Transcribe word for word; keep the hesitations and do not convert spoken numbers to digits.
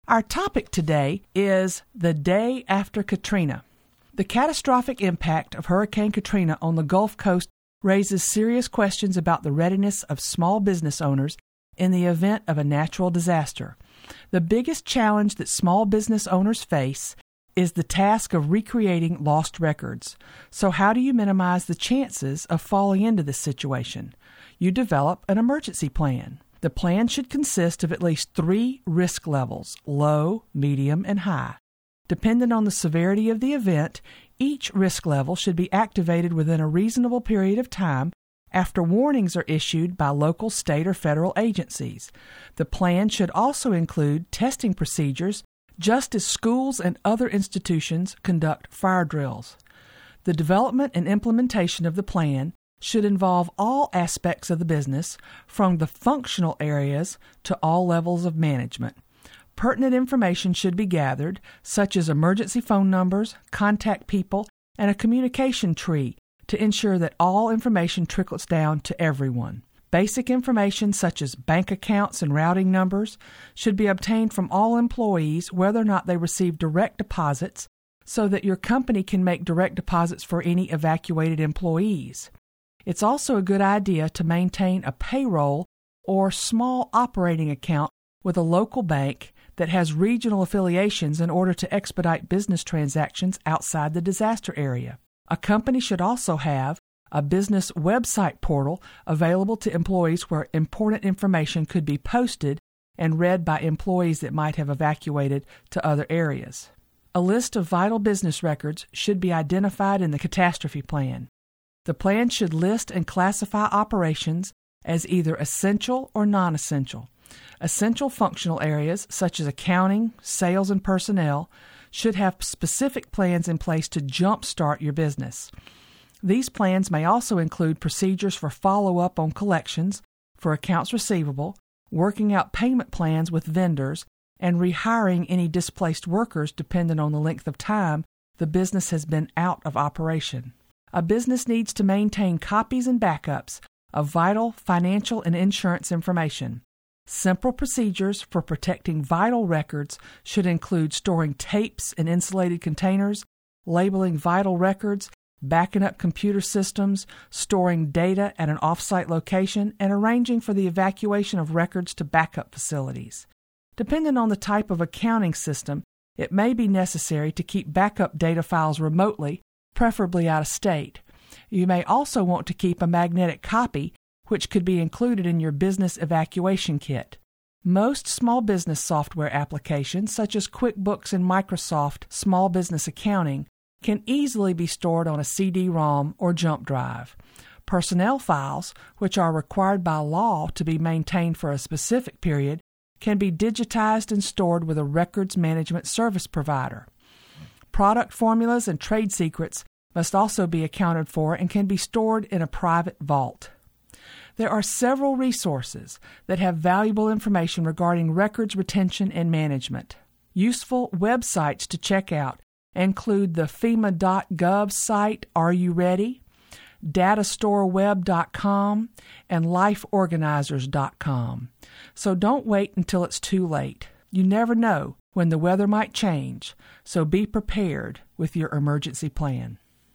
Our topic today is the day after Katrina. The catastrophic impact of Hurricane Katrina on the Gulf Coast raises serious questions about the readiness of small business owners in the event of a natural disaster. The biggest challenge that small business owners face is the task of recreating lost records. So how do you minimize the chances of falling into this situation? You develop an emergency plan. The plan should consist of at least three risk levels: low, medium, and high. Depending on the severity of the event, each risk level should be activated within a reasonable period of time after warnings are issued by local, state, or federal agencies. The plan should also include testing procedures, just as schools and other institutions conduct fire drills. The development and implementation of the plan should involve all aspects of the business, from the functional areas to all levels of management. Pertinent information should be gathered, such as emergency phone numbers, contact people, and a communication tree to ensure that all information trickles down to everyone. Basic information such as bank accounts and routing numbers should be obtained from all employees, whether or not they receive direct deposits, so that your company can make direct deposits for any evacuated employees. It's also a good idea to maintain a payroll or small operating account with a local bank that has regional affiliations in order to expedite business transactions outside the disaster area. A company should also have a business website portal available to employees where important information could be posted and read by employees that might have evacuated to other areas. A list of vital business records should be identified in the catastrophe plan. The plan should list and classify operations as either essential or non-essential. Essential functional areas, such as accounting, sales, and personnel, should have specific plans in place to jumpstart your business. These plans may also include procedures for follow-up on collections, for accounts receivable, working out payment plans with vendors, and rehiring any displaced workers depending on the length of time the business has been out of operation. A business needs to maintain copies and backups of vital financial and insurance information. Simple procedures for protecting vital records should include storing tapes in insulated containers, labeling vital records, backing up computer systems, storing data at an off-site location, and arranging for the evacuation of records to backup facilities. Depending on the type of accounting system, it may be necessary to keep backup data files remotely, preferably out of state. You may also want to keep a magnetic copy, which could be included in your business evacuation kit. Most small business software applications, such as QuickBooks and Microsoft Small Business Accounting, can easily be stored on a C D ROM or jump drive. Personnel files, which are required by law to be maintained for a specific period, can be digitized and stored with a records management service provider. Product formulas and trade secrets must also be accounted for and can be stored in a private vault. There are several resources that have valuable information regarding records retention and management. Useful websites to check out include the FEMA dot gov site Are You Ready?, datastore web dot com, and life organizers dot com. So don't wait until it's too late. You never know when the weather might change, so be prepared with your emergency plan.